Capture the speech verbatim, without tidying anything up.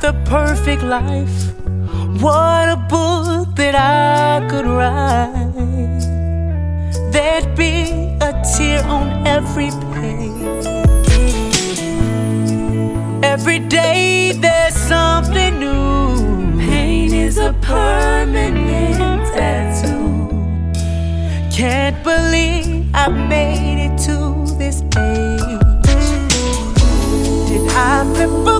a perfect life, what a book that I could write. There'd be a tear on every page. Every day there's something new. Pain is a permanent tattoo. Can't believe I made it to this age. Did I flip